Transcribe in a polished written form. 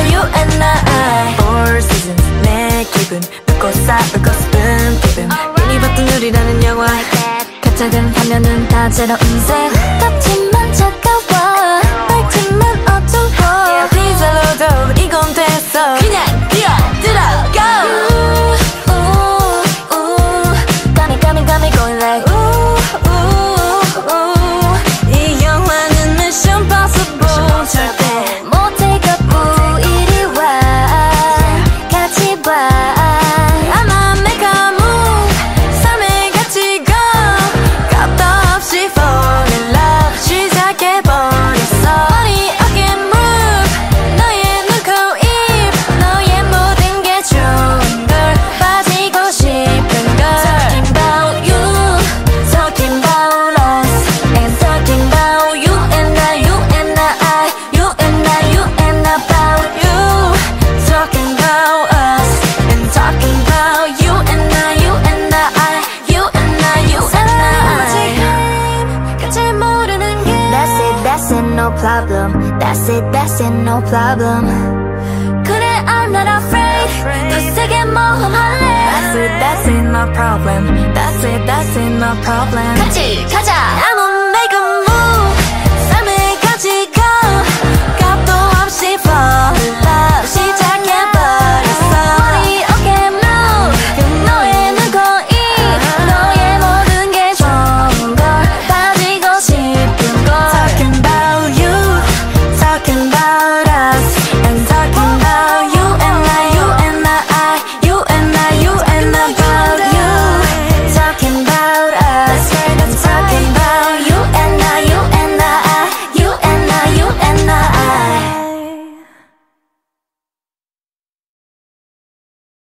you and I Four seasons 내 기분 웃고 싸우고 싶은 기분 괜히 봤던 우리라는 영화 가짜든 화면은 다 제로 인생 같지만 차가워 밝지만 어두워 디젤로도 이건 됐어 그냥 뛰어들어 go Got me going like 이 영화는 Mission Impossible 절대 못해 갖고 이리 와 같이 봐 I'ma make a move 삶의 가치가 값도 없이 fall in love 시작해버렸어 Body again move 너의 눈, 코, 입 너의 모든 게 좋은 걸 빠지고 싶은 걸 Talking about you Talking about us And talking about you and I You and I You and I You and about you Talking about us And talking about you and I You and I You and I You and I 같이 모르는 게 That's it, no problem That's it, no problem 그래, I'm not afraid 더 세게 모험할래 That's it, no problem That's it, no problem 같이